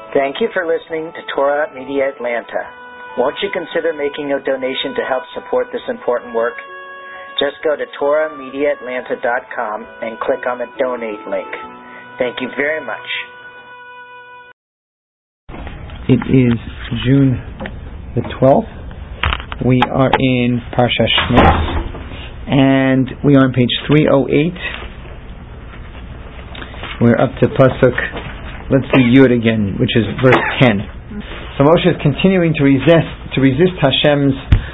Thank you for listening to Torah Media Atlanta. Won't you consider making a donation to help support this important work? Just go to TorahMediaAtlanta.com and click on the donate link. Thank you very much. It is June the 12th. We are in Parsha Shmos, and we are on page 308. We're up to Pasuk, let's do Yud again, which is verse 10. So Moshe is continuing to resist Hashem's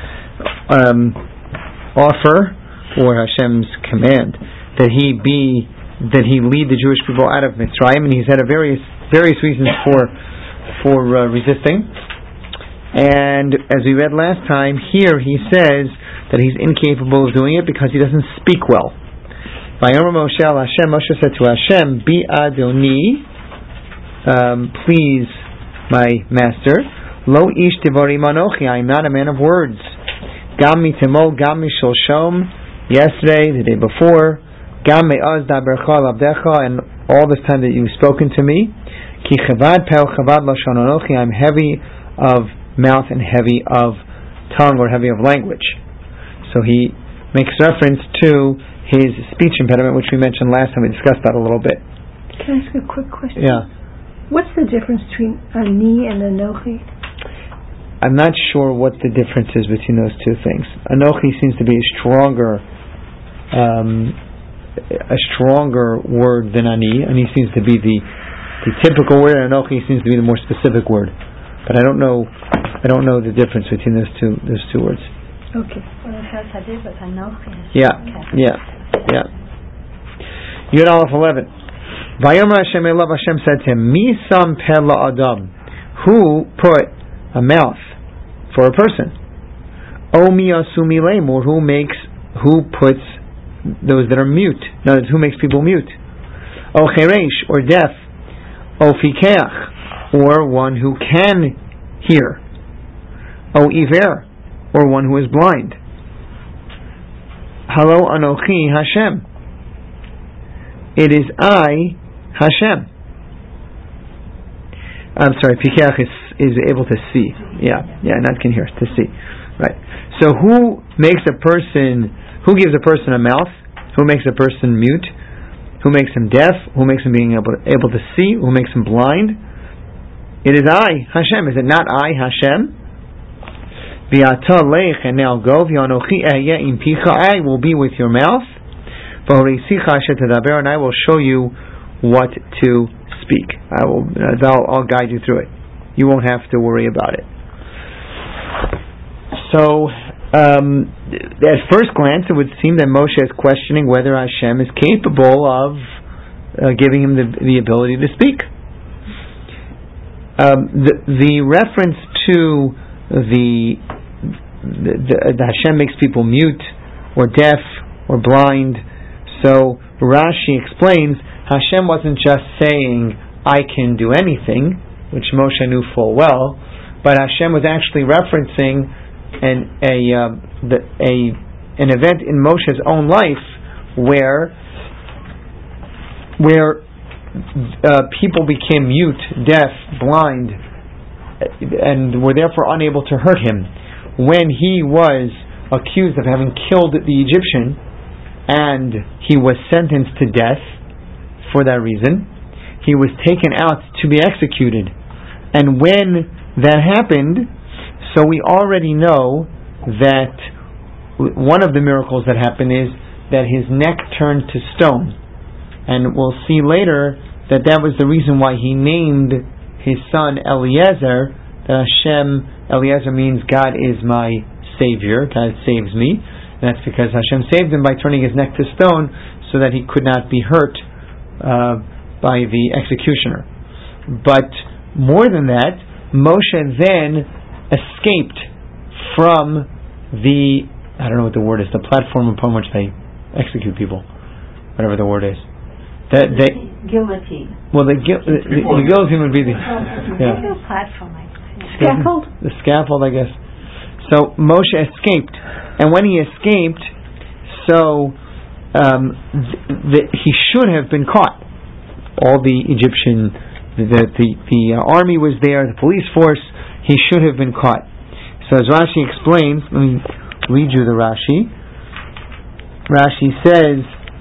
offer, or Hashem's command, that he lead the Jewish people out of Mitzrayim, and he's had various reasons for resisting. And as we read last time, here he says that he's incapable of doing it because he doesn't speak well. Vayomer Moshe al Hashem, Moshe said to Hashem, Bi Adoni, please, my master, Lo ish devarim anochi, I'm not a man of words. Gam mitemol, gam misholshom, yesterday, the day before, gam me'az dabercha labdecha, and all this time that you've spoken to me, ki chavad pel chavad lashon anochi, I'm heavy of mouth and heavy of tongue, or heavy of language. So he makes reference to his speech impediment, which we mentioned last time. We discussed that a little bit. Can I ask a quick question? Yeah. What's the difference between ani and anochi? I'm not sure what the difference is between those two things. Anochi seems to be a stronger word than ani. Ani seems to be the typical word, and anochi seems to be the more specific word. But I don't know the difference between those two words. Okay. Well, it has hadid, but anochi. Yeah. Yud Aleph 11. Vayomer Hashem Elav, Hashem said to him, Mi sam peh la'adam, who put a mouth for a person? O mi asu mileim, or who puts those that are mute? In other words, who makes people mute? O cheresh, or deaf. O fikeach, or one who can hear. O iver, or one who is blind. Halo anochi Hashem. It is I, Hashem. I'm sorry, Pikeach is able to see. Yeah, not can hear, to see. Right. So who gives a person a mouth? Who makes a person mute? Who makes him deaf? Who makes him being able to see? Who makes him blind? It is I, Hashem. Is it not I, Hashem? And now go. I will be with your mouth. And I will show you what to speak. I'll guide you through it. You won't have to worry about it. So, at first glance, it would seem that Moshe is questioning whether Hashem is capable of giving him the ability to speak. The reference to the Hashem makes people mute or deaf or blind. So Rashi explains Hashem wasn't just saying I can do anything, which Moshe knew full well, but Hashem was actually referencing an event in Moshe's own life where people became mute, deaf, blind, and were therefore unable to hurt him. When he was accused of having killed the Egyptian, and he was sentenced to death for that reason, he was taken out to be executed. And when that happened, so we already know that one of the miracles that happened is that his neck turned to stone. And we'll see later that was the reason why he named his son Eliezer. That Eliezer means God is my Savior, God saves me. And that's because Hashem saved him by turning his neck to stone so that he could not be hurt by the executioner. But more than that, Moshe then escaped from the, I don't know what the word is, the platform upon which they execute people, whatever the word is. Guillotine. Well, the guillotine would be the platform. Scaffold? The scaffold, I guess. So Moshe escaped, and when he escaped, he should have been caught. All the Egyptian the army was there, the police force. He should have been caught. So as Rashi explains, let me read you the Rashi. Rashi says,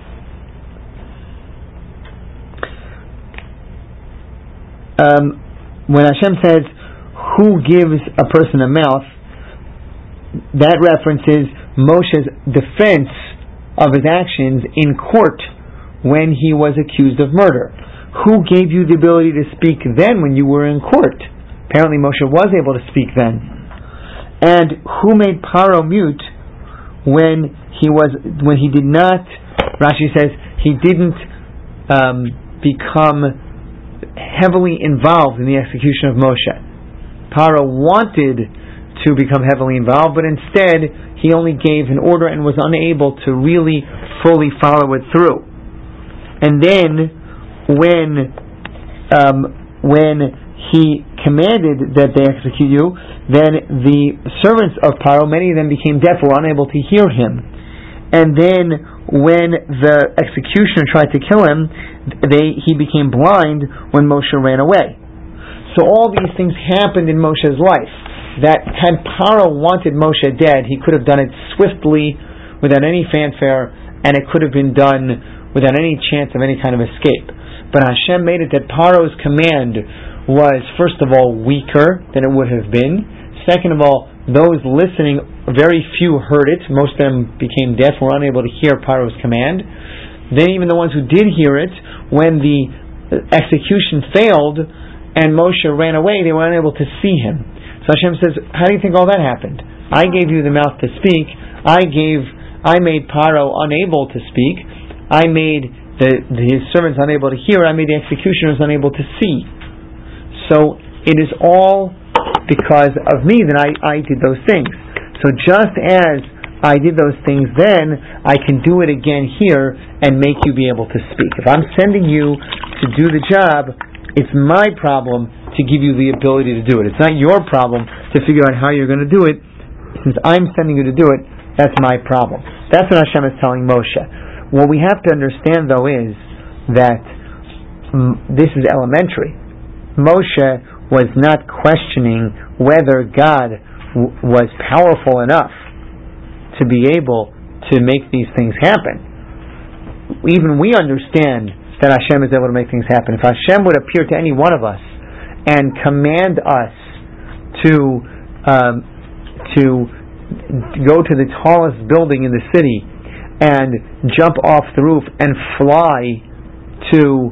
when Hashem says, who gives a person a mouth, that references Moshe's defense of his actions in court when he was accused of murder. Who gave you the ability to speak then when you were in court? Apparently Moshe was able to speak then. And who made Paro mute when he did not, Rashi says, he didn't become heavily involved in the execution of Moshe. Paro wanted to become heavily involved, but instead he only gave an order and was unable to really fully follow it through. And then when he commanded that they execute you, then the servants of Paro, many of them became deaf, were unable to hear him. And then when the executioner tried to kill him, he became blind when Moshe ran away. So all these things happened in Moshe's life, that had Paro wanted Moshe dead, he could have done it swiftly, without any fanfare, and it could have been done without any chance of any kind of escape. But Hashem made it that Paro's command was, first of all, weaker than it would have been. Second of all, those listening, very few heard it. Most of them became deaf, were unable to hear Paro's command. Then even the ones who did hear it, when the execution failed and Moshe ran away, they were unable to see him. So Hashem says, how do you think all that happened? I gave you the mouth to speak. I made Paro unable to speak. I made his servants unable to hear. I made the executioners unable to see. So it is all because of me that I did those things. So just as I did those things then, I can do it again here and make you be able to speak. If I'm sending you to do the job, it's my problem to give you the ability to do it. It's not your problem to figure out how you're going to do it. Since I'm sending you to do it, that's my problem. That's what Hashem is telling Moshe. What we have to understand, though, is that this is elementary. Moshe was not questioning whether God was powerful enough to be able to make these things happen. Even we understand that Hashem is able to make things happen. If Hashem would appear to any one of us and command us to go to the tallest building in the city and jump off the roof and fly to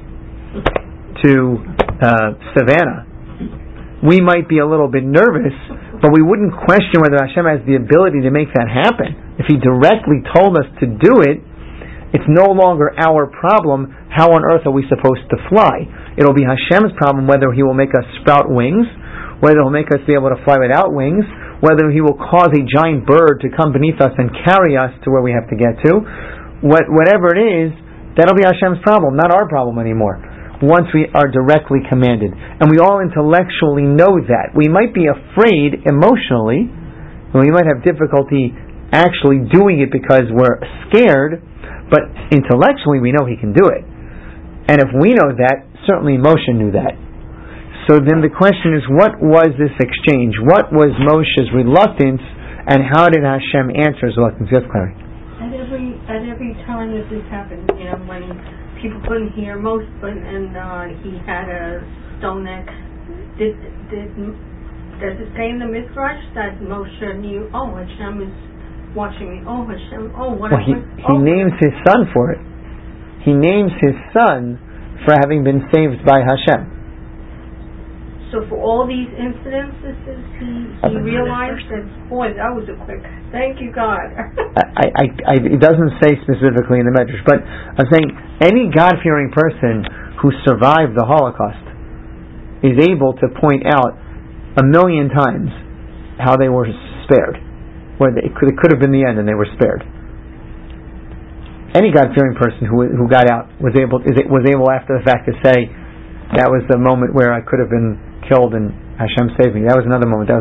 Savannah, we might be a little bit nervous, but we wouldn't question whether Hashem has the ability to make that happen. If He directly told us to do it, it's no longer our problem. How on earth are we supposed to fly? It'll be Hashem's problem whether He will make us sprout wings, whether He'll make us be able to fly without wings, whether He will cause a giant bird to come beneath us and carry us to where we have to get to. Whatever it is, that'll be Hashem's problem, not our problem anymore, once we are directly commanded. And we all intellectually know that. We might be afraid emotionally, and we might have difficulty actually doing it because we're scared, but intellectually we know He can do it. And if we know that, certainly Moshe knew that. So then the question is, what was this exchange? What was Moshe's reluctance, and how did Hashem answer his reluctance? Yes, Clary. At every time that this happened, when people couldn't hear Moshe, and he had a stone neck, does it say in the Midrash that Moshe knew, Hashem is watching me, Hashem, he names his son for it. He names his son for having been saved by Hashem. So for all these incidences, he realized that, that was a quick, thank you, God. It doesn't say specifically in the Midrash, but I'm saying any God-fearing person who survived the Holocaust is able to point out 1,000,000 times how they were spared, where it could have been the end and they were spared. Any God-fearing person who got out was able after the fact to say, that was the moment where I could have been killed and Hashem saved me. That was another moment.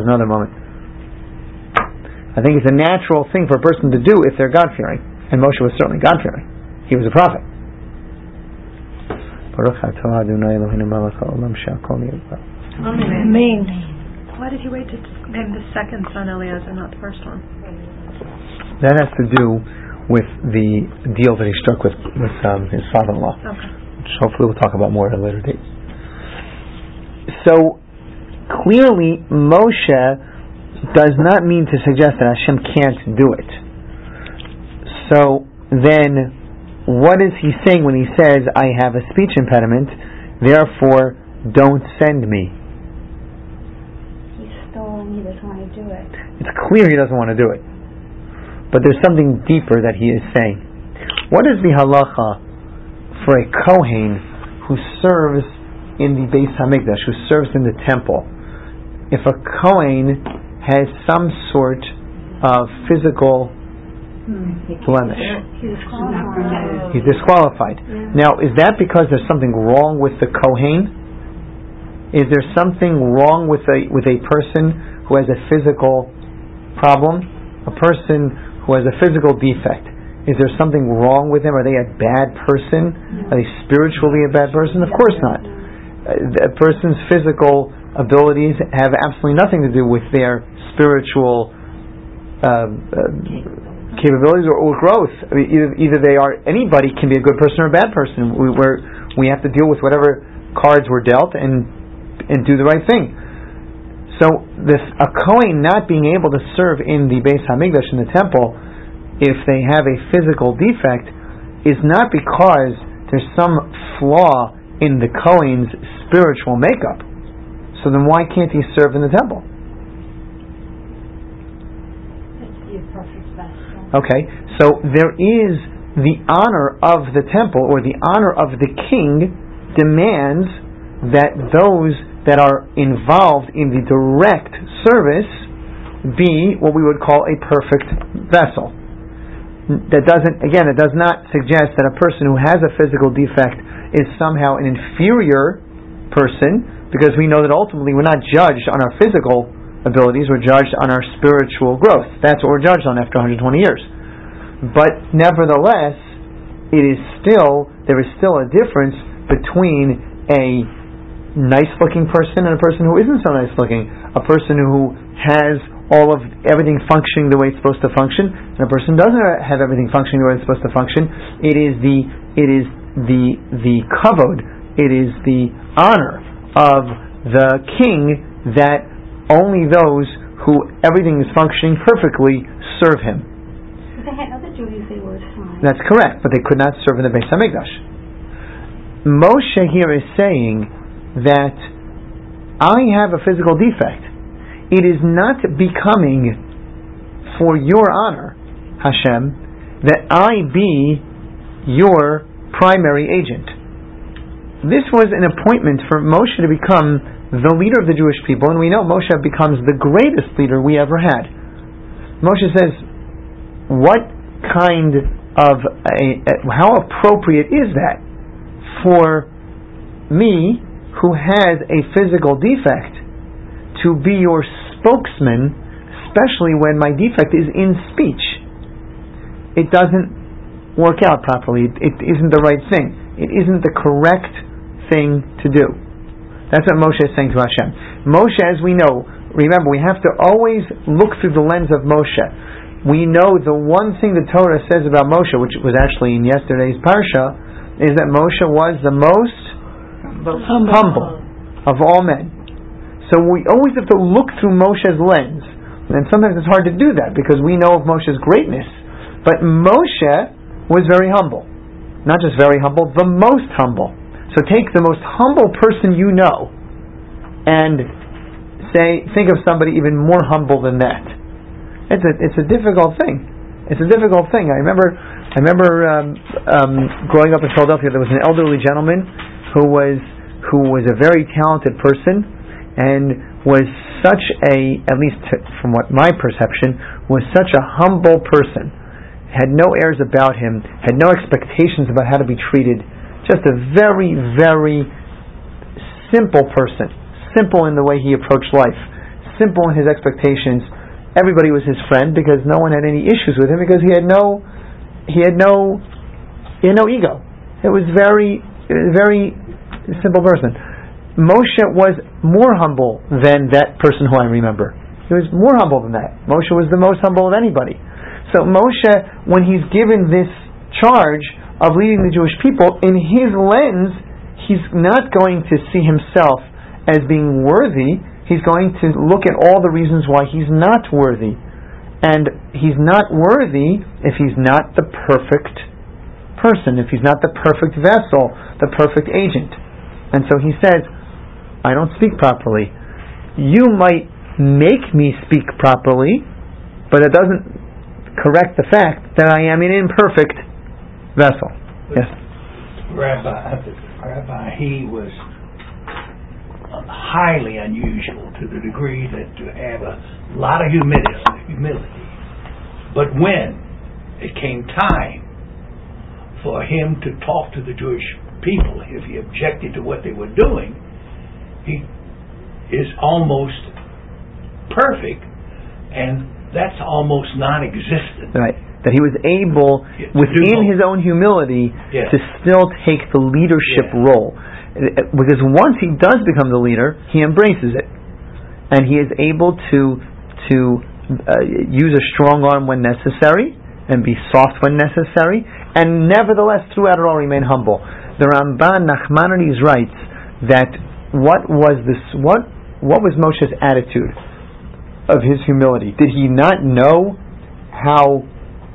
I think it's a natural thing for a person to do if they're God-fearing. And Moshe was certainly God-fearing. He was a prophet. Baruch atah Adonai Eloheinu melech haolam she'akol nהיה b'dvaro. Amen. Why did he wait to name the second son Eliezer, not the first one? That has to do with the deal that he struck with his father-in-law, which hopefully we'll talk about more at a later date. So clearly Moshe does not mean to suggest that Hashem can't do it. So then what is he saying when he says, I have a speech impediment, therefore don't send me? He's stalling, he doesn't want to do it. It's clear he doesn't want to do it. But there's something deeper that he is saying. What is the halacha for a Kohen who serves in the Beis Hamikdash, who serves in the temple? If a Kohen has some sort of physical blemish, he's disqualified. Now, is that because there's something wrong with the Kohen? Is there something wrong with a person who has a physical problem? A person who has a physical defect. Is there something wrong with them? Are they a bad person? Are they spiritually a bad person? Of course not. A person's physical abilities have absolutely nothing to do with their spiritual capabilities or growth. I mean, either they are, anybody can be a good person or a bad person. We have to deal with whatever cards were dealt and do the right thing. So a Kohen not being able to serve in the Beis Hamikdash, in the temple, if they have a physical defect, is not because there's some flaw in the Kohen's spiritual makeup. So then why can't he serve in the temple? Okay, so there is the honor of the temple, or the honor of the king demands that those that are involved in the direct service be what we would call a perfect vessel. It does not suggest that a person who has a physical defect is somehow an inferior person, because we know that ultimately we're not judged on our physical abilities, we're judged on our spiritual growth. That's what we're judged on after 120 years. But nevertheless, there is still a difference between a nice-looking person and a person who isn't so nice-looking. A person who has everything functioning the way it's supposed to function, and a person who doesn't have everything functioning the way it's supposed to function. It is the kavod, it is the honor of the king that only those who everything is functioning perfectly serve him. But they had other duties they were assigned. That's correct, but they could not serve in the Beis Hamikdash. Moshe here is saying that I have a physical defect. It is not becoming for your honor, Hashem, that I be your primary agent. This was an appointment for Moshe to become the leader of the Jewish people, and we know Moshe becomes the greatest leader we ever had. Moshe says, what kind of how appropriate is that for me, who has a physical defect, to be your spokesman, especially when my defect is in speech? It doesn't work out properly. It isn't the right thing. It isn't the correct thing to do. That's what Moshe is saying to Hashem. Moshe, as we know, remember, we have to always look through the lens of Moshe. We know the one thing the Torah says about Moshe, which was actually in yesterday's Parsha, is that Moshe was the most humble of all men. So we always have to look through Moshe's lens. And sometimes it's hard to do that because we know of Moshe's greatness. But Moshe was very humble. Not just very humble, the most humble. So take the most humble person you know and think of somebody even more humble than that. It's a difficult thing. It's a difficult thing. I remember growing up in Philadelphia, there was an elderly gentleman who was a very talented person and was such at least from what my perception, was such a humble person. Had no airs about him, had no expectations about how to be treated. Just a very, very simple person. Simple in the way he approached life. Simple in his expectations. Everybody was his friend because no one had any issues with him because he had no ego. It was very simple person. Moshe was more humble than that person who I remember. He was more humble than that. Moshe was the most humble of anybody. So Moshe, when he's given this charge of leading the Jewish people, in his lens, he's not going to see himself as being worthy. He's going to look at all the reasons why he's not worthy. And he's not worthy if he's not the perfect person, if he's not the perfect vessel, the perfect agent. And so he says, I don't speak properly. You might make me speak properly, but it doesn't correct the fact that I am an imperfect vessel. Yes? Rabbi, he was highly unusual to the degree that to have a lot of humility. But when it came time for him to talk to the Jewish people, if he objected to what they were doing, he is almost perfect, and that's almost non-existent. Right. That he was able, within his own humility, to still take the leadership role. Because once he does become the leader, he embraces it. And he is able to use a strong arm when necessary, and be soft when necessary, and nevertheless throughout it all remain humble. The Ramban Nachmanides writes that what was Moshe's attitude of his humility? Did he not know how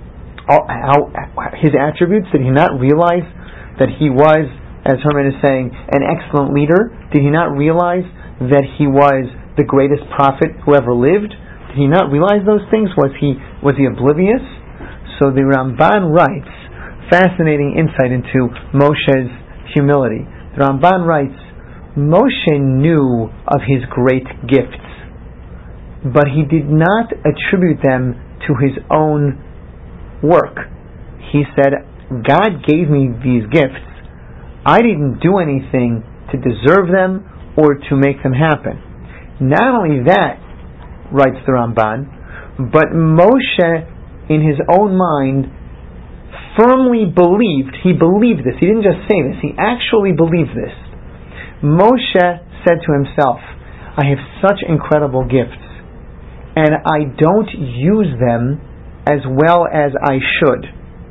his attributes? Did he not realize that he was, as Herman is saying, an excellent leader? Did he not realize that he was the greatest prophet who ever lived? Did he not realize those things? Was he oblivious? So the Ramban writes, fascinating insight into Moshe's humility. The Ramban writes, Moshe knew of his great gifts, but he did not attribute them to his own work. He said, God gave me these gifts. I didn't do anything to deserve them or to make them happen. Not only that, writes the Ramban, but Moshe, in his own mind, firmly believed, he believed this, he didn't just say this, he actually believed this. Moshe said to himself, I have such incredible gifts, and I don't use them as well as I should.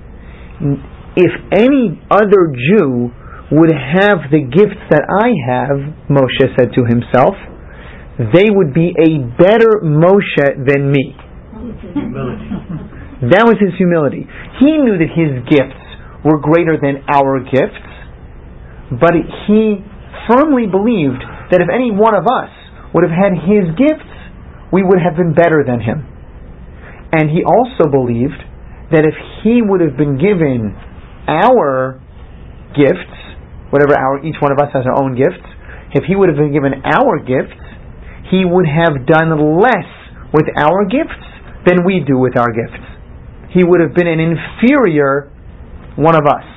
If any other Jew would have the gifts that I have, Moshe said to himself, they would be a better Moshe than me. Humility. That was his humility. He knew that his gifts were greater than our gifts, but he firmly believed that if any one of us would have had his gifts, we would have been better than him. And he also believed that if he would have been given our gifts, each one of us has our own gifts, if he would have been given our gifts, he would have done less with our gifts than we do with our gifts. He would have been an inferior one of us.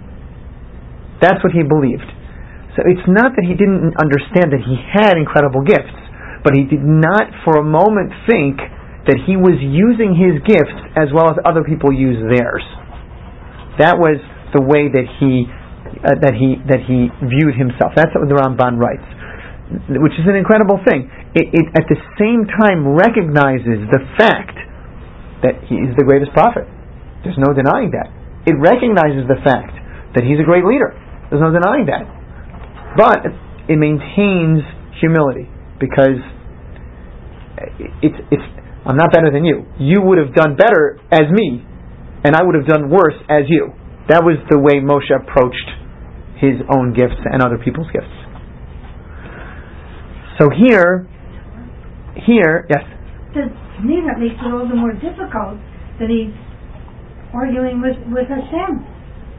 That's what he believed. So it's not that he didn't understand that he had incredible gifts, but he did not for a moment think that he was using his gifts as well as other people use theirs. That was the way that he viewed himself. That's what the Ramban writes, which is an incredible thing. It at the same time recognizes the fact that he is the greatest prophet. There's no denying that. It recognizes the fact that he's a great leader. There's no denying that. But it maintains humility, because it's I'm not better than you. You would have done better as me, and I would have done worse as you. That was the way Moshe approached his own gifts and other people's gifts. So here, yes? To me, that makes it all the more difficult that he's arguing with Hashem.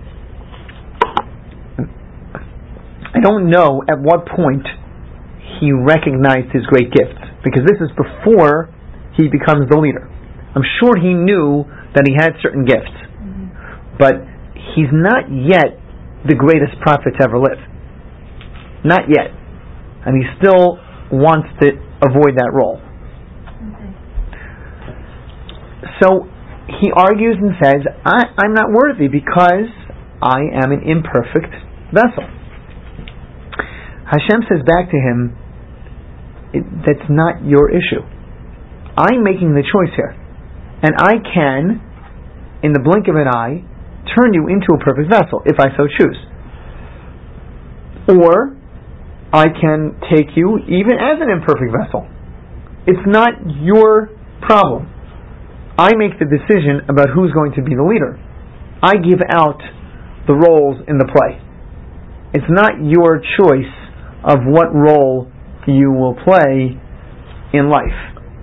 I don't know at what point he recognized his great gifts, because this is before he becomes the leader. I'm sure he knew that he had certain gifts, but he's not yet the greatest prophet to ever live. Not yet. And he still wants to avoid that role. So he argues and says, I'm not worthy because I am an imperfect vessel. Hashem says back to him, that's not your issue. I'm making the choice here. And I can, in the blink of an eye, turn you into a perfect vessel, if I so choose. Or, I can take you even as an imperfect vessel. It's not your problem. I make the decision about who's going to be the leader. I give out the roles in the play. It's not your choice of what role you will play in life.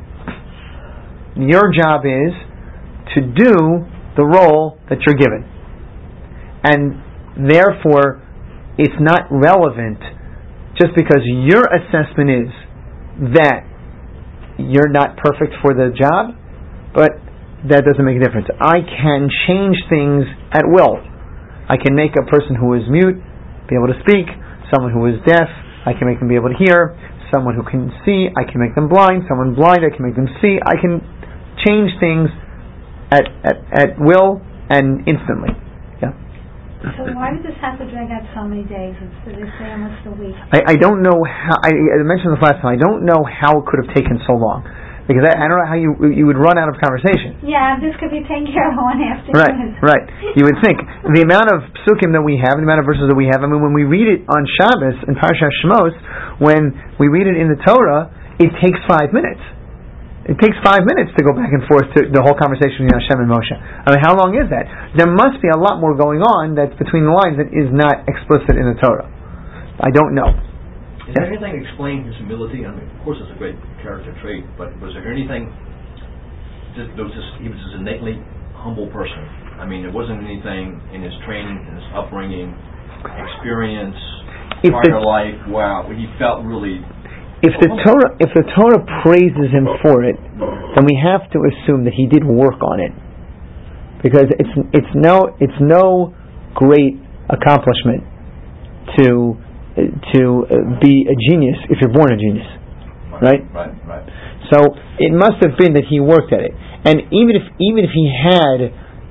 Your job is to do the role that you're given. And therefore, it's not relevant just because your assessment is that you're not perfect for the job, but that doesn't make a difference. I can change things at will. I can make a person who is mute be able to speak, someone who is deaf, I can make them be able to hear, someone who can see, I can make them blind, someone blind, I can make them see. I can change things at will and instantly. So why did this have to drag out so many days instead of say almost a week? I don't know how. I mentioned this last time. I don't know how it could have taken so long, because I don't know how you would run out of conversation. Yeah, this could be taken care of one afternoon. Right. You would think the amount of psukim that we have, the amount of verses that we have. I mean, when we read it on Shabbos in Parashat Shemos, when we read it in the Torah, it takes 5 minutes. It takes 5 minutes to go back and forth to the whole conversation between Hashem and Moshe. I mean, how long is that? There must be a lot more going on that's between the lines that is not explicit in the Torah. I don't know. Is there anything explaining his humility? I mean, of course, it's a great character trait, but was there anything? He was just an innately humble person. I mean, there wasn't anything in his training, in his upbringing, experience, prior life. Wow, he felt really. If the Torah praises him for it, then we have to assume that he did work on it, because it's no great accomplishment to be a genius if you're born a genius, right? Right. So it must have been that he worked at it, and even if he had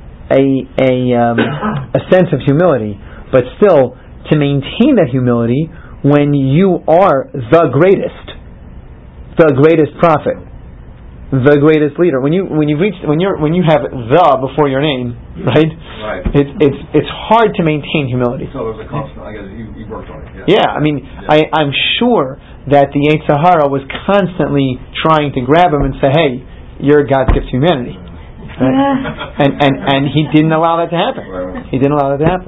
a sense of humility, but still to maintain that humility. When you are the greatest prophet, the greatest leader, when you have the before your name, right? It's hard to maintain humility. So it was a constant. I guess you worked on it. Yeah, I mean, yeah. I'm sure that the Yetzer Hara was constantly trying to grab him and say, "Hey, you're God's gift to humanity," right? and he didn't allow that to happen. Right. He didn't allow that to happen.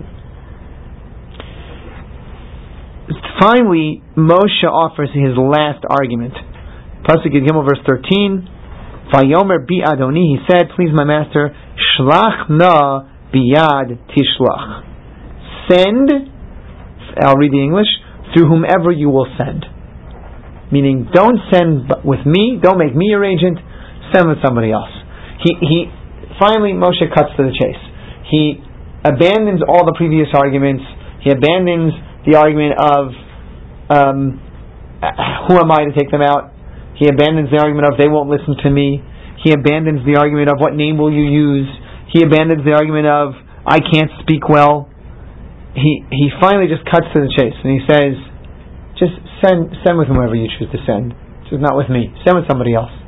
Finally, Moshe offers his last argument. Pasuk Gimel, verse 13. Vayomer bi Adoni, he said, "Please, my master, shlach na biyad tishlach." Send, I'll read the English, through whomever you will send. Meaning, don't send with me, don't make me your agent, send with somebody else. He finally, Moshe cuts to the chase. He abandons all the previous arguments. He abandons the argument of who am I to take them out? He abandons the argument of they won't listen to me. He abandons the argument of what name will you use. He abandons the argument of I can't speak well. He finally just cuts to the chase and he says, just send with whomever you choose to send. Just not with me. Send with somebody else.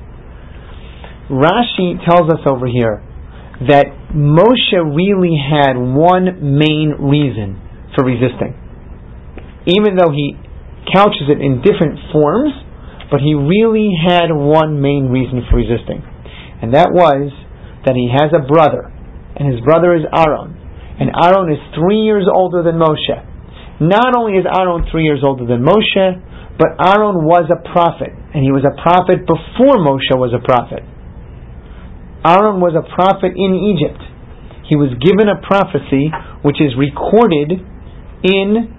Rashi tells us over here that Moshe really had one main reason for resisting. Even though he couches it in different forms, but he really had one main reason for resisting. And that was that he has a brother, and his brother is Aaron. And Aaron is 3 years older than Moshe. Not only is Aaron 3 years older than Moshe, but Aaron was a prophet, and he was a prophet before Moshe was a prophet. Aaron was a prophet in Egypt. He was given a prophecy which is recorded in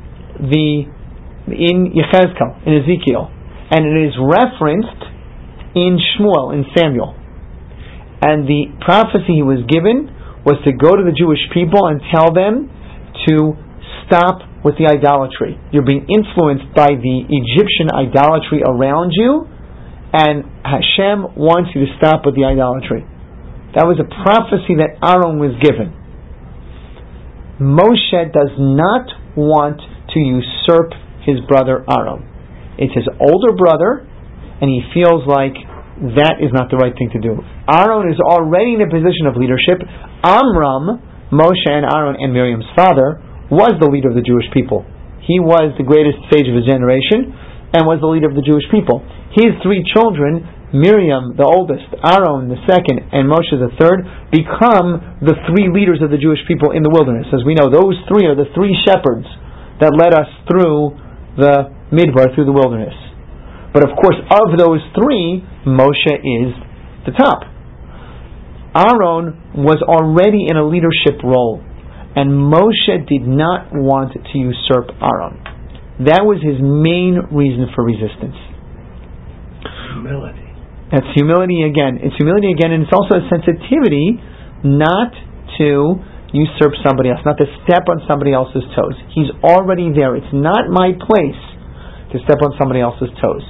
Yechezkel, in Ezekiel, and it is referenced in Shmuel, in Samuel. And the prophecy he was given was to go to the Jewish people and tell them to stop with the idolatry. You're being influenced by the Egyptian idolatry around you, and Hashem wants you to stop with the idolatry. That was a prophecy that Aaron was given. Moshe does not want to usurp his brother Aaron. It's his older brother, and he feels like that is not the right thing to do. Aaron is already in a position of leadership. Amram, Moshe and Aaron and Miriam's father, was the leader of the Jewish people. He was the greatest sage of his generation and was the leader of the Jewish people. His three children, Miriam, the oldest, Aaron, the second, and Moshe, the third, become the three leaders of the Jewish people in the wilderness. As we know, those three are the three shepherds that led us through the Midbar, through the wilderness. But of course, of those three, Moshe is the top. Aaron was already in a leadership role, and Moshe did not want to usurp Aaron. That was his main reason for resistance. Humility. That's humility again. It's humility again, and it's also a sensitivity not to usurp somebody else, not to step on somebody else's toes. He's already there. It's not my place to step on somebody else's toes.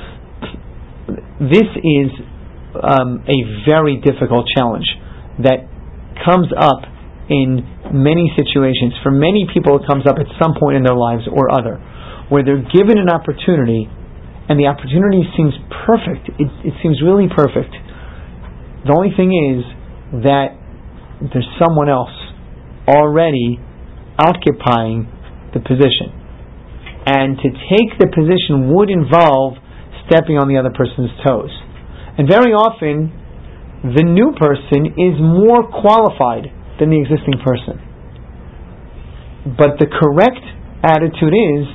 This is a very difficult challenge that comes up in many situations. For many people, it comes up at some point in their lives or other, where they're given an opportunity, and the opportunity seems perfect. It seems really perfect. The only thing is that there's someone else already occupying the position. And to take the position would involve stepping on the other person's toes. And very often, the new person is more qualified than the existing person. But the correct attitude is,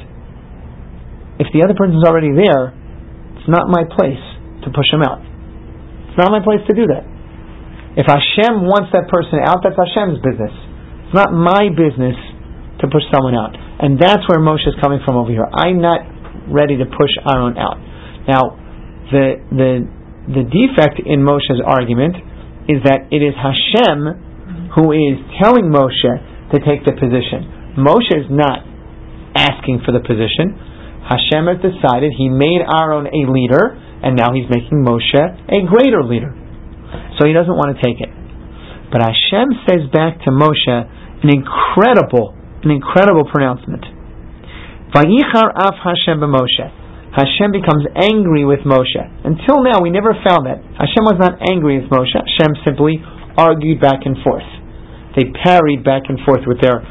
if the other person's already there, it's not my place to push him out. It's not my place to do that. If Hashem wants that person out, that's Hashem's business. It's not my business to push someone out. And that's where Moshe is coming from over here. I'm not ready to push Aaron out. Now, the defect in Moshe's argument is that it is Hashem who is telling Moshe to take the position. Moshe is not asking for the position. Hashem has decided, He made Aaron a leader, and now He's making Moshe a greater leader. So he doesn't want to take it. But Hashem says back to Moshe an incredible pronouncement. Vayichar af Hashem b'Moshe. Hashem becomes angry with Moshe. Until now, we never found that. Hashem was not angry with Moshe. Hashem simply argued back and forth. They parried back and forth with their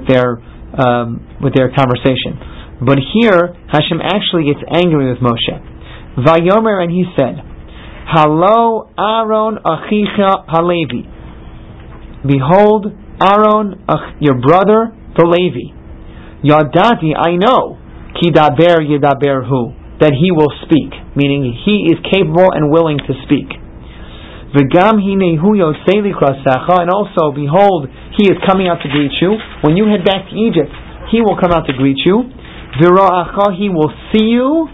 conversation. But here, Hashem actually gets angry with Moshe. Vayomer, and he said, Halo Aaron achicha halevi. Behold, Aaron, your brother, the Levi. Yadati, I know, ki daber yedaber hu, that he will speak, meaning he is capable and willing to speak. V'gam hinehu yosei likrasecha, and also, behold, he is coming out to greet you. When you head back to Egypt, he will come out to greet you. V'ra'acha, he will see you.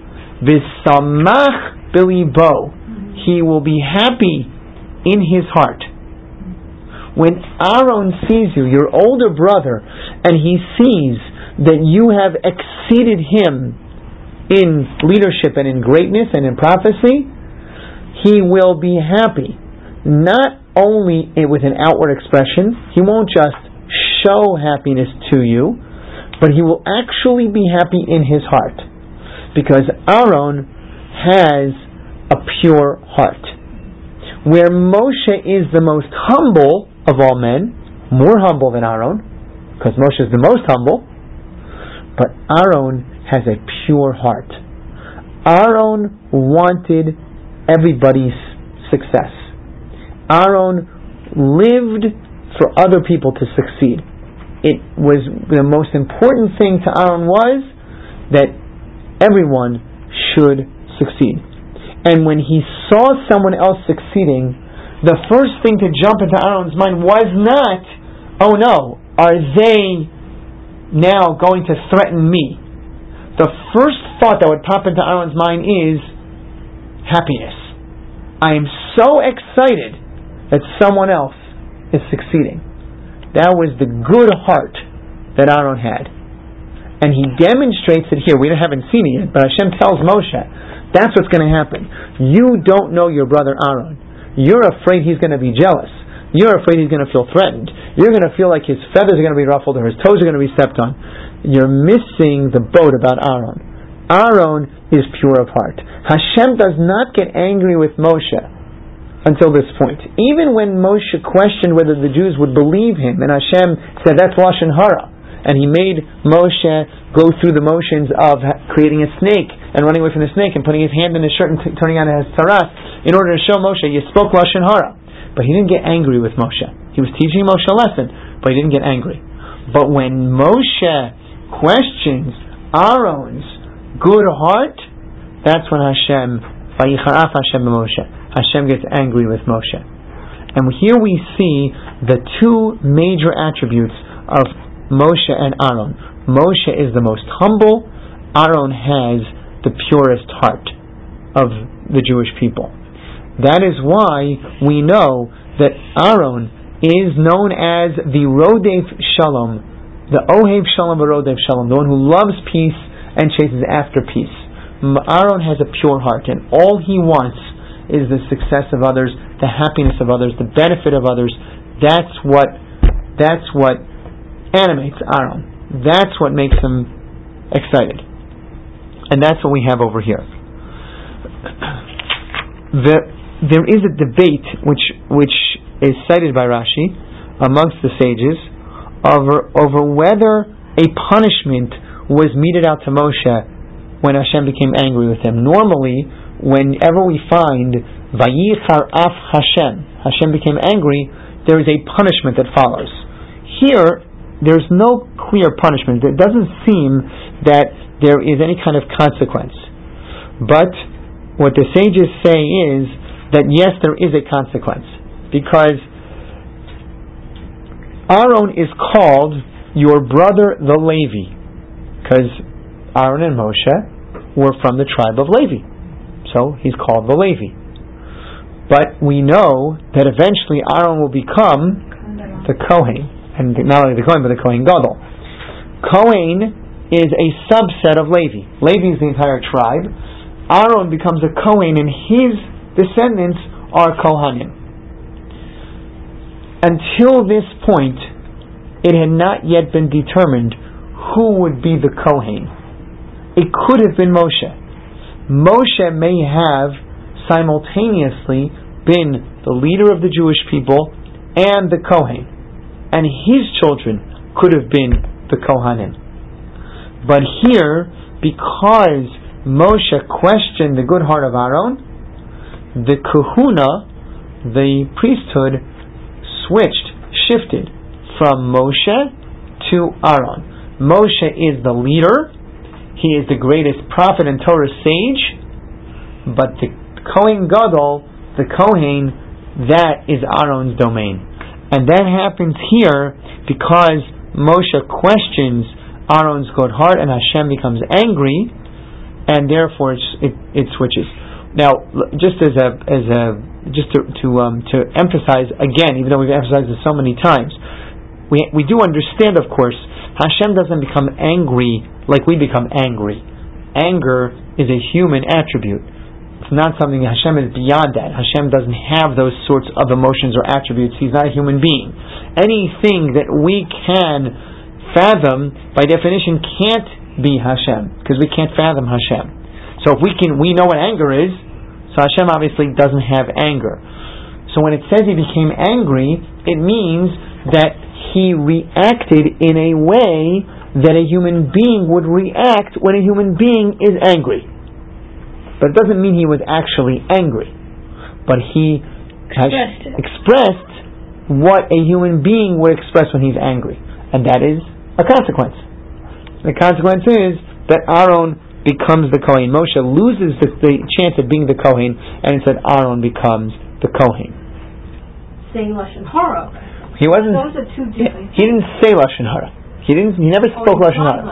V'samach bilibo, he will be happy in his heart. When Aaron sees you, your older brother, and he sees that you have exceeded him in leadership and in greatness and in prophecy, he will be happy. Not only with an outward expression, he won't just show happiness to you, but he will actually be happy in his heart. Because Aaron has a pure heart. Where Moshe is the most humble of all men, more humble than Aaron, because Moshe is the most humble, but Aaron has a pure heart. Aaron wanted everybody's success. Aaron lived for other people to succeed. It was the most important thing to Aaron was that everyone should succeed. And when he saw someone else succeeding, the first thing to jump into Aaron's mind was not, oh no, are they now going to threaten me? The first thought that would pop into Aaron's mind is happiness. I am so excited that someone else is succeeding. That was the good heart that Aaron had. And he demonstrates it here. We haven't seen it yet, but Hashem tells Moshe, that's what's going to happen. You don't know your brother Aaron. You're afraid he's going to be jealous. You're afraid he's going to feel threatened. You're going to feel like his feathers are going to be ruffled or his toes are going to be stepped on. you're missing the boat about Aaron. Aaron is pure of heart. Hashem does not get angry with Moshe until this point. Even when Moshe questioned whether the Jews would believe him, and Hashem said that's Lashon Hara, and he made Moshe go through the motions of creating a snake and running away from the snake and putting his hand in his shirt and turning on his taras in order to show Moshe, you spoke Lashon Hara. But he didn't get angry with Moshe. He was teaching Moshe a lesson, but he didn't get angry. But when Moshe questions Aaron's good heart, that's when Hashem gets angry with Moshe. And here we see the two major attributes of Moshe and Aaron. Moshe is the most humble. Aaron has the purest heart of the Jewish people. That is why we know that Aaron is known as the Rodef Shalom, the Ohev Shalom Rodef Shalom, the one who loves peace and chases after peace. Aaron has a pure heart, and all he wants is the success of others, the happiness of others, the benefit of others. That's what animates Aaron. That's what makes him excited. And that's what we have over here. There is a debate which is cited by Rashi amongst the sages over whether a punishment was meted out to Moshe when Hashem became angry with him. Normally, whenever we find Vayichar af Hashem became angry, there is a punishment that follows. Here, there's no clear punishment. It doesn't seem that there is any kind of consequence. But what the sages say is that yes, there is a consequence, because Aaron is called your brother the Levi, because Aaron and Moshe were from the tribe of Levi, so he's called the Levi. But we know that eventually Aaron will become the Kohen, and not only the Kohen, but the Kohen Gadol. Kohen is a subset of Levi. Levi is the entire tribe. Aaron becomes a Kohen, and his descendants are Kohanim. Until this point, it had not yet been determined who would be the Kohen. It could have been Moshe. Moshe may have simultaneously been the leader of the Jewish people and the Kohen, and his children could have been the Kohanim. But here, because Moshe questioned the good heart of Aaron, the kahuna, the priesthood, shifted from Moshe to Aaron. Moshe is the leader, he is the greatest prophet and Torah sage, but the Kohen Gadol, the Kohen, that is Aaron's domain. And that happens here because Moshe questions Aaron's good heart, and Hashem becomes angry, and therefore it switches. Now, just to emphasize again, even though we've emphasized this so many times, we do understand, of course, Hashem doesn't become angry like we become angry. Anger is a human attribute. It's not something, Hashem is beyond that. Hashem doesn't have those sorts of emotions or attributes. He's not a human being. Anything that we can fathom, by definition, can't be Hashem, because we can't fathom Hashem. So if we know what anger is, so Hashem obviously doesn't have anger. So when it says he became angry, it means that he reacted in a way that a human being would react when a human being is angry. But it doesn't mean he was actually angry. But he expressed what a human being would express when he's angry. And that is a consequence. The consequence is that Aaron becomes the Kohen. Moshe loses the chance of being the Kohen, and instead Aaron becomes the Kohen. Saying Lashon Hara. He wasn't. Those are two different things. He didn't say Lashon Hara. He never spoke Lashon Hara.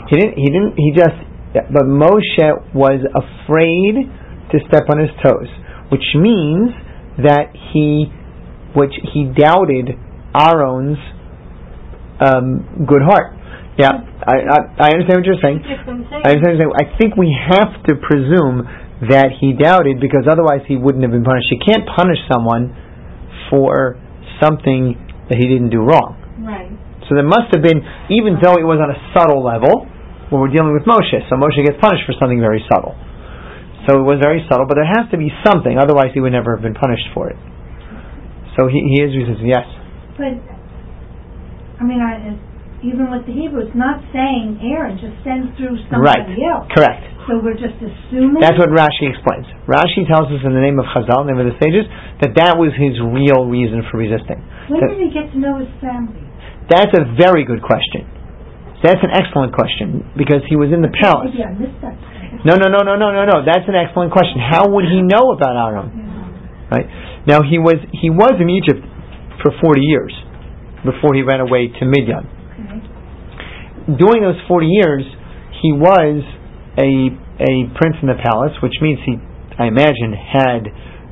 But Moshe was afraid to step on his toes, which means that he doubted Aaron's good heart. Yeah, I understand what you're saying. I think we have to presume that he doubted, because otherwise he wouldn't have been punished. You can't punish someone for something that he didn't do wrong. Right. So So there must have been, even though it was on a subtle level, when we're dealing with Moshe, so Moshe gets punished for something very subtle. So it was very subtle, but there has to be something, otherwise he would never have been punished for it. So he is resisting, yes. But, I mean, even with the Hebrew, it's not saying Aaron, just send through somebody else. Correct. So we're just assuming? That's what Rashi explains. Rashi tells us in the name of Chazal, name of the sages, that was his real reason for resisting. When did he get to know his family? That's a very good question. That's an excellent question, because he was in the palace. Maybe I missed that. No. That's an excellent question. How would he know about Aaron? Right? Now he was in Egypt for 40 years before he ran away to Midian. Okay. During those 40 years, he was a prince in the palace, which means he, I imagine, had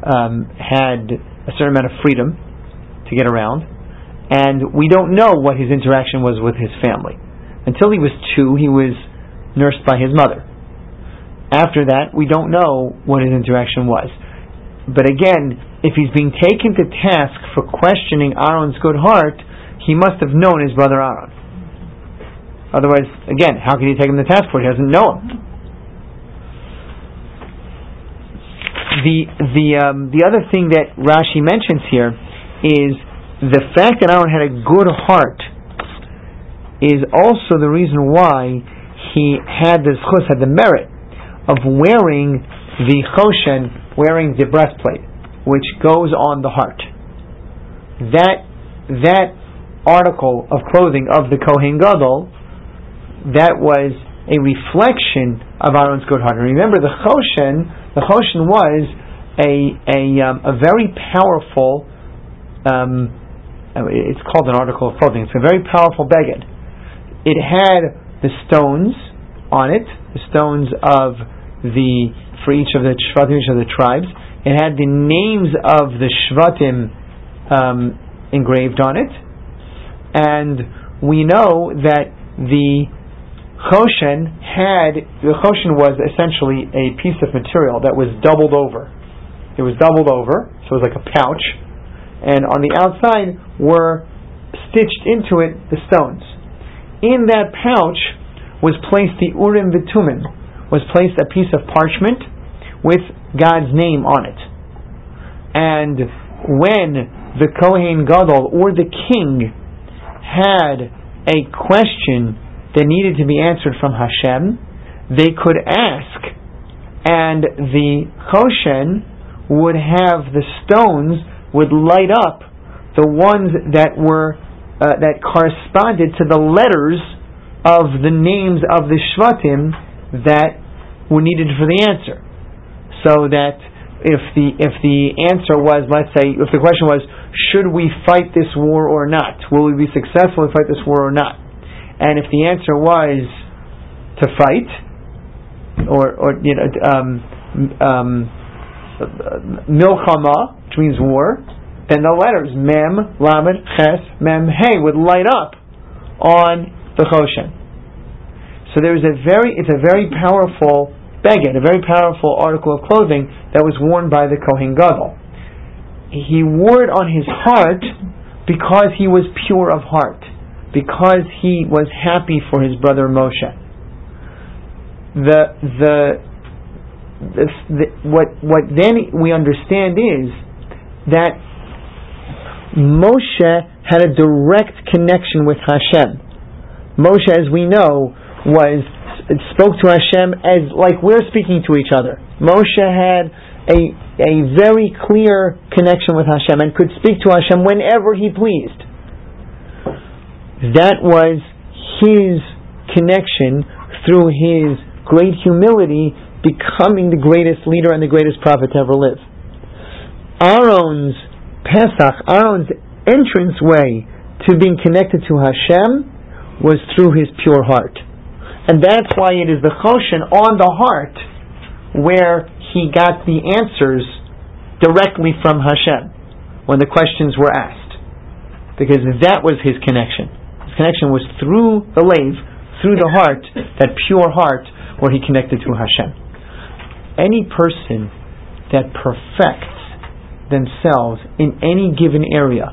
a certain amount of freedom to get around. And we don't know what his interaction was with his family. Until he was 2, he was nursed by his mother. After that, we don't know what his interaction was. But again, if he's being taken to task for questioning Aaron's good heart, he must have known his brother Aaron. Otherwise, again, how can he take him to task for it? He doesn't know him. The other thing that Rashi mentions here is the fact that Aaron had a good heart is also the reason why he had the zchus, had the merit of wearing the choshen, wearing the breastplate, which goes on the heart. That article of clothing of the Kohen Gadol, that was a reflection of Aaron's good heart. And remember, the choshen was a very powerful. It's called an article of clothing. It's a very powerful beged. It had the stones on it, the stones for each of the shvatim, each of the tribes. It had the names of the shvatim engraved on it, and we know that the choshen was essentially a piece of material that was doubled over. It was doubled over, so it was like a pouch, and on the outside were stitched into it the stones. In that pouch was placed the Urim V'Tumim, was placed a piece of parchment with God's name on it. And when the Kohen Gadol or the king had a question that needed to be answered from Hashem, they could ask, and the choshen would have the stones would light up the ones that were that corresponded to the letters of the names of the shvatim that were needed for the answer. So that if the answer was, let's say, if the question was, should we fight this war or not? Will we be successful if we fight this war or not? And if the answer was to fight, or milchama, which means war, then the letters Mem, Lamed, Ches, Mem, Hey would light up on the choshen. So it's a very powerful beged, a very powerful article of clothing that was worn by the Kohen Gadol. He wore it on his heart because he was pure of heart, because he was happy for his brother Moshe. What then we understand is that Moshe had a direct connection with Hashem. Moshe, as we know, spoke to Hashem as like we're speaking to each other. Moshe had a very clear connection with Hashem and could speak to Hashem whenever he pleased. That was his connection through his great humility, becoming the greatest leader and the greatest prophet to ever live. Aaron's Pesach, Aaron's entranceway to being connected to Hashem was through his pure heart. And that's why it is the choshen on the heart where he got the answers directly from Hashem when the questions were asked. Because that was his connection. His connection was through the leiv, through the heart, that pure heart where he connected to Hashem. Any person that perfects themselves in any given area,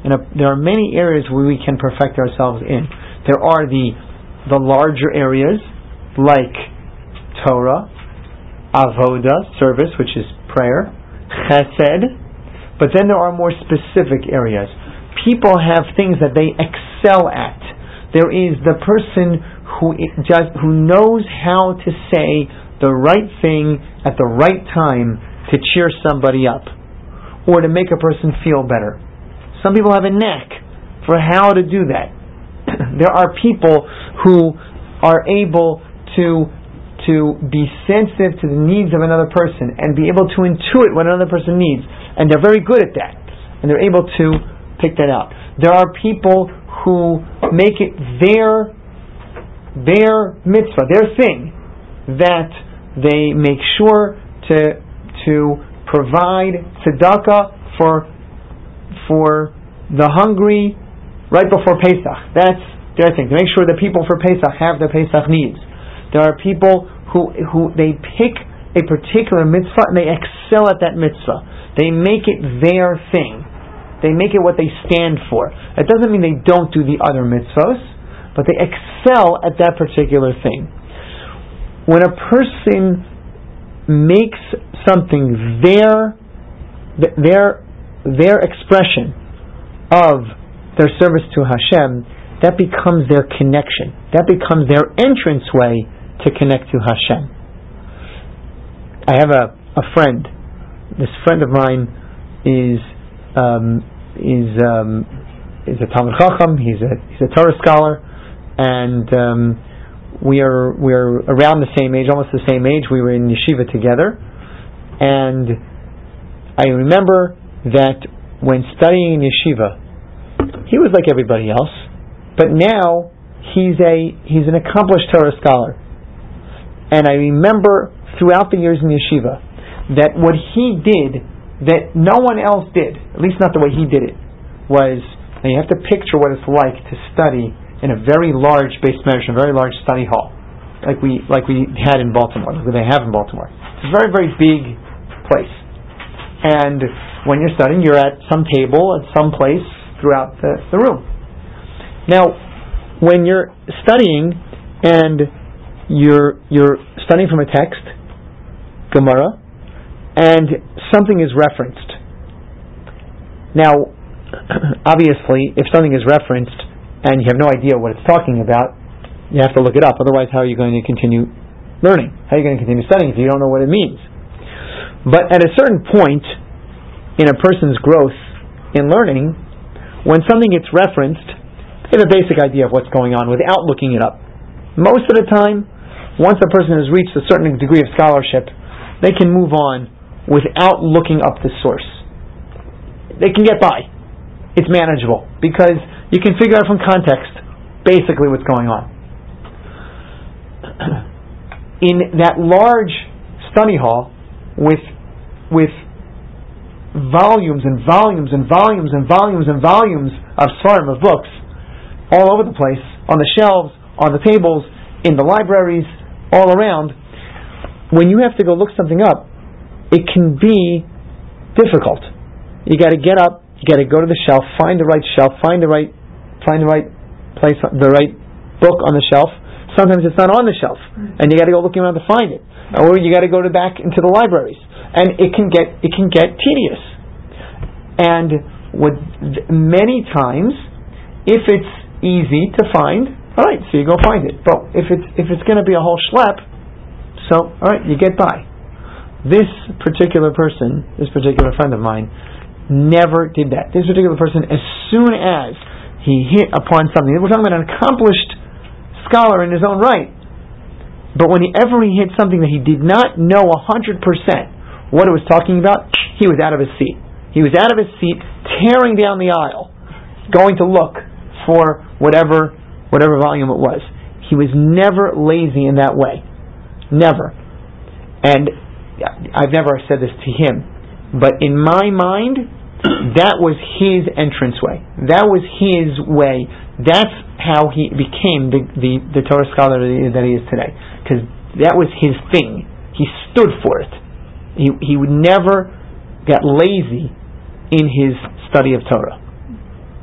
and there are many areas where we can perfect ourselves in. There are the larger areas, like Torah, Avoda, service, which is prayer, Chesed, but then there are more specific areas. People have things that they excel at. There is the person who knows how to say the right thing at the right time to cheer somebody up or to make a person feel better. Some people have a knack for how to do that. There are people who are able to be sensitive to the needs of another person and be able to intuit what another person needs, and they're very good at that, and they're able to pick that out. There are people who make it their mitzvah, their thing, that they make sure to provide tzedakah for the hungry right before Pesach. That's their thing, to make sure that people for Pesach have their Pesach needs. There are people who they pick a particular mitzvah and they excel at that mitzvah. They make it their thing. They make it what they stand for. It doesn't mean they don't do the other mitzvahs, but they excel at that particular thing. When a person makes something their expression of their service to Hashem, that becomes their connection. That becomes their entranceway to connect to Hashem. I have a friend. This friend of mine is a Talmud Chacham. He's a Torah scholar, and we're around the same age, almost the same age. We were in yeshiva together, and I remember that when studying in yeshiva, he was like everybody else, but now he's an accomplished Torah scholar. And I remember throughout the years in yeshiva that what he did that no one else did, at least not the way he did it, was, now you have to picture what it's like to study in a very large base measure, a very large study hall, like we had in Baltimore, like they have in Baltimore. It's a very, very big place. And when you're studying, you're at some table at some place throughout the room. Now, when you're studying and you're studying from a text, Gemara, and something is referenced. Now, obviously, if something is referenced and you have no idea what it's talking about, you have to look it up. Otherwise, how are you going to continue learning? How are you going to continue studying if you don't know what it means? But at a certain point in a person's growth in learning, when something gets referenced, they have a basic idea of what's going on without looking it up. Most of the time, once a person has reached a certain degree of scholarship, they can move on without looking up the source. They can get by. It's manageable because you can figure out from context basically what's going on. In that large study hall with volumes and volumes and volumes and volumes and volumes of svarim, of books, all over the place, on the shelves, on the tables, in the libraries, all around, when you have to go look something up, it can be difficult. You got to get up, you got to go to the shelf, find the right shelf, find the right place, the right book on the shelf. Sometimes it's not on the shelf, and you got to go looking around to find it, or you got to go back into the libraries, and it can get tedious. And many times, if it's easy to find, all right, so you go find it. But if it's going to be a whole schlep, so all right, you get by. This particular person, this particular friend of mine, never did that. This particular person, as soon as he hit upon something, we're talking about an accomplished scholar in his own right, but whenever he hit something that he did not know 100% what it was talking about, he was out of his seat. He was out of his seat, tearing down the aisle, going to look for whatever volume it was. He was never lazy in that way. Never. And I've never said this to him, but in my mind, that was his entranceway. That was his way. That's how he became the Torah scholar that he is today. Because that was his thing. He stood for it. He would never get lazy in his study of Torah.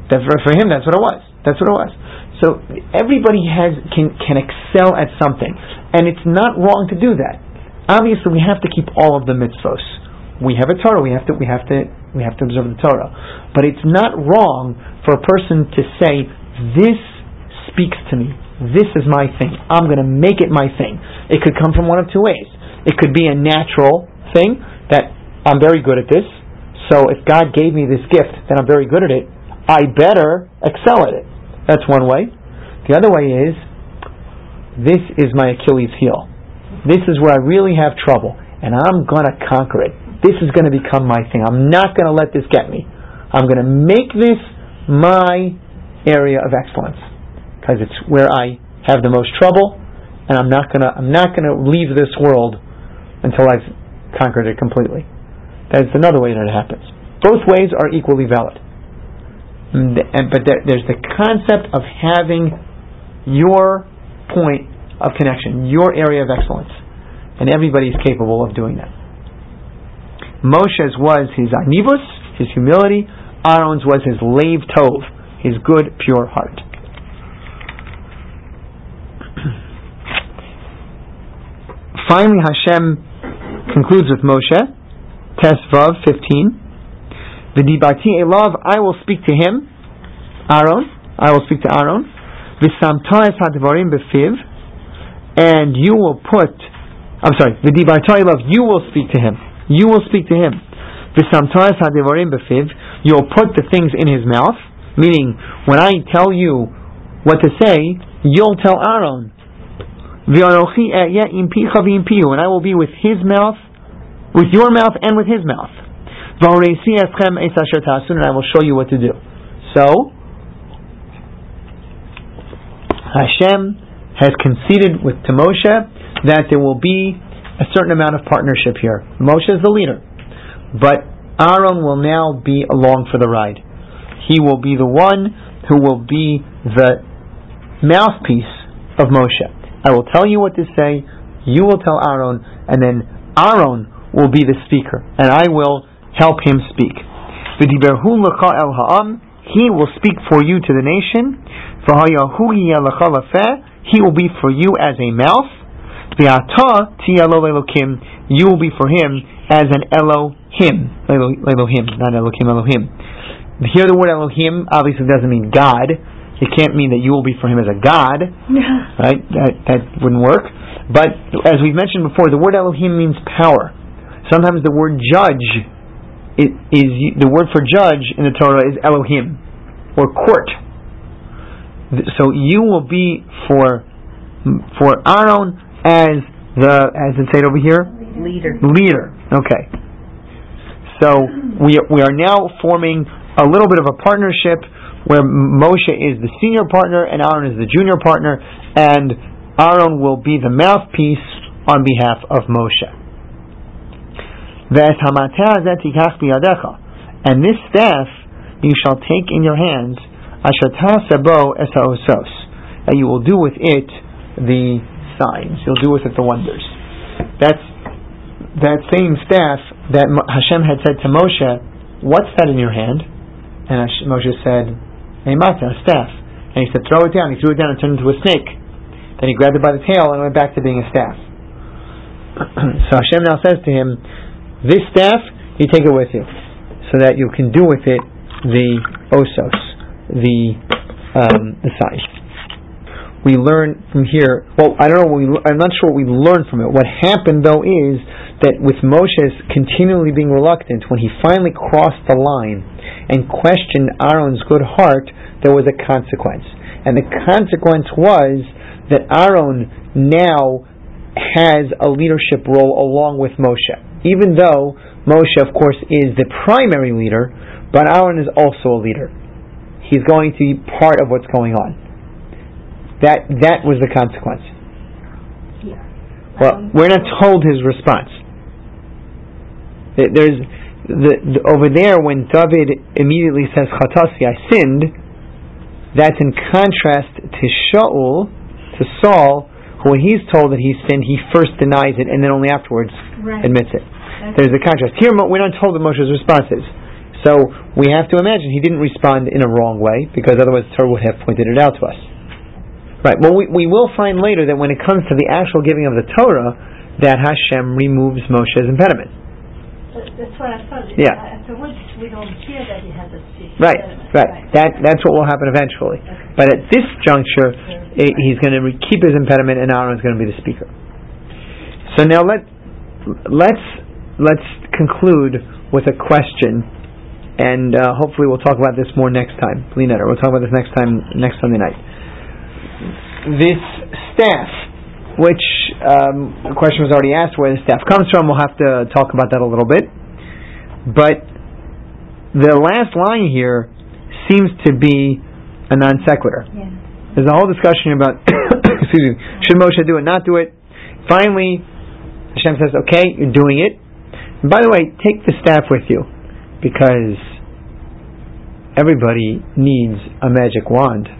For him, that's what it was. So everybody can excel at something, and it's not wrong to do that. Obviously, we have to keep all of the mitzvos. We have a Torah. We have to observe the Torah. But it's not wrong for a person to say, "This speaks to me. This is my thing. I'm going to make it my thing." It could come from one of two ways. It could be a natural thing that I'm very good at this. So if God gave me this gift, then I'm very good at it. I better excel at it. That's one way. The other way is, this is my Achilles heel. This is where I really have trouble, and I'm going to conquer it. This is going to become my thing. I'm not going to let this get me. I'm going to make this my area of excellence, because it's where I have the most trouble, and I'm not going to leave this world until I've conquered it completely. That's another way that it happens. Both ways are equally valid. But there's the concept of having your point of connection, your area of excellence, and everybody's capable of doing that. Moshe's was his anivus, his humility. Aaron's was his leiv tov, his good, pure heart. Finally, Hashem concludes with Moshe, Tesvav 15. V'dibarti elav, I will speak to him, Aaron. I will speak to Aaron. V'samta es hadvarim befiv, and you will put. V'dibarti elav, you will speak to him. You will speak to him. V'samta es hadvarim befiv, you will put the things in his mouth. Meaning, when I tell you what to say, you'll tell Aaron. V'anochi e'yeh im picha v'im pihu, and I will be with his mouth, with your mouth, and with his mouth. And I will show you what to do. So, Hashem has conceded to Moshe that there will be a certain amount of partnership here. Moshe is the leader, but Aaron will now be along for the ride. He will be the one who will be the mouthpiece of Moshe. I will tell you what to say, you will tell Aaron, and then Aaron will be the speaker, and I will help him speak. He will speak for you to the nation. He will be for you as a mouth. You will be for him as an Elohim. Elohim, not Elohim, Elohim. Here the word Elohim obviously doesn't mean God. It can't mean that you will be for him as a God. Right? That wouldn't work. But as we've mentioned before, the word Elohim means power. Sometimes the word judge the word for judge in the Torah is Elohim, or court. So you will be for Aaron as it said over here, leader. Okay. So we are now forming a little bit of a partnership where Moshe is the senior partner and Aaron is the junior partner, and Aaron will be the mouthpiece on behalf of Moshe. And this staff you shall take in your hands, and you will do with it the signs. You'll do with it the wonders. That's that same staff that Hashem had said to Moshe, "What's that in your hand?" And Moshe said, "A mata, a staff." And he said, "Throw it down." He threw it down and turned into a snake. Then he grabbed it by the tail and went back to being a staff. So Hashem now says to him, this staff, you take it with you, so that you can do with it the osos, the sign. We learn from here. Well, I don't know. I'm not sure what we learned from it. What happened though is that with Moshe's continually being reluctant, when he finally crossed the line and questioned Aaron's good heart, there was a consequence, and the consequence was that Aaron now has a leadership role along with Moshe. Even though Moshe, of course, is the primary leader, but Aaron is also a leader. He's going to be part of what's going on. That was the consequence. Yeah. Well, we're not told his response. There's over there when David immediately says, "Chatasi, I sinned," that's in contrast to Saul, who when he's told that he sinned, he first denies it and then only afterwards admits it. There's a contrast. Here we're not told what Moshe's response is. So we have to imagine he didn't respond in a wrong way, because otherwise the Torah would have pointed it out to us. Right. Well, we will find later that when it comes to the actual giving of the Torah, that Hashem removes Moshe's impediment. That's what I thought. Yeah. Afterwards, we don't hear that he has a speech Right. impediment. Right. That's what will happen eventually. Okay. But at this juncture, he's going to keep his impediment, and Aaron is going to be the speaker. So now let's conclude with a question, and hopefully we'll talk about this more next time. Leonetta, we'll talk about this next Sunday night. This staff, which the question was already asked where the staff comes from, we'll have to talk about that a little bit. But the last line here seems to be a non sequitur. Yeah. There's a whole discussion about excuse me, should Moshe do it, not do it. Finally, Hashem says, okay, you're doing it. And by the way, take the staff with you, because everybody needs a magic wand.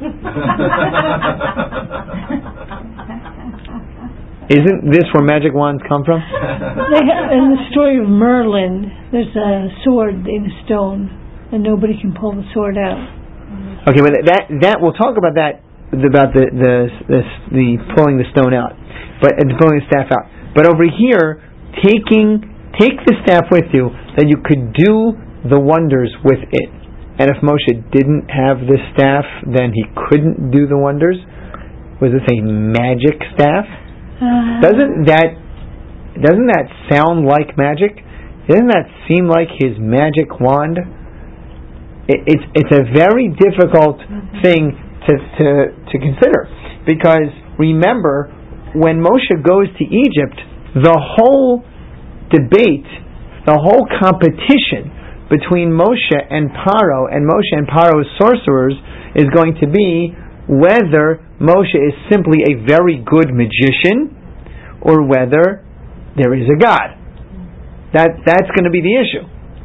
Isn't this where magic wands come from? In the story of Merlin, there's a sword in a stone, and nobody can pull the sword out. Okay, but that we'll talk about that, about the pulling the stone out, but pulling the staff out. But over here, take the staff with you, that you could do the wonders with it. And if Moshe didn't have this staff, then he couldn't do the wonders. Was this a magic staff? Doesn't that sound like magic? Doesn't that seem like his magic wand? It's a very difficult thing to consider, because remember, when Moshe goes to Egypt, the whole debate, the whole competition between Moshe and Paro's sorcerers is going to be whether Moshe is simply a very good magician or whether there is a God. That's going to be the issue.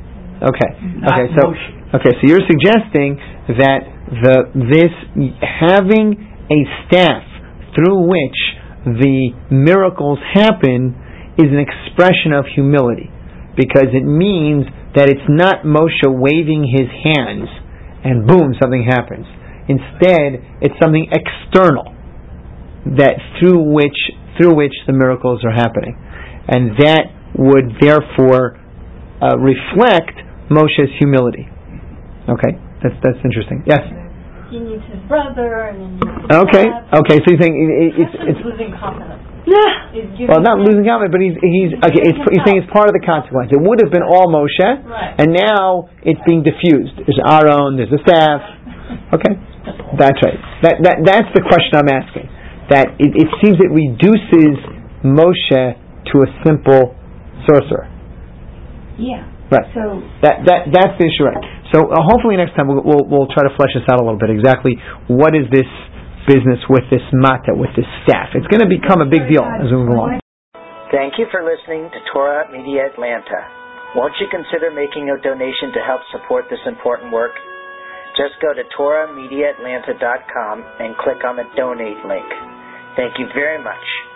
Okay, so you're suggesting that this having a staff through which the miracles happen is an expression of humility, because it means that it's not Moshe waving his hands and boom, something happens. Instead, it's something external that through which the miracles are happening, and that would therefore reflect Moshe's humility. Okay, that's interesting. Yes. He needs his brother, and then Okay. So you think it's losing confidence. Well, not losing confidence, but he's saying it's part of the consequence. It would have been all Moshe, right, and now it's being diffused. There's Aaron, there's the staff. Okay, that's right. That's the question I'm asking. That it seems it reduces Moshe to a simple sorcerer. Yeah. Right. So that's the issue, right? So hopefully next time we'll try to flesh this out a little bit. Exactly what is this business with this mata, with this staff? It's going to become a big deal as we move along. Thank you for listening to Torah Media Atlanta. Won't you consider making a donation to help support this important work? Just go to TorahMediaAtlanta.com and click on the donate link. Thank you very much.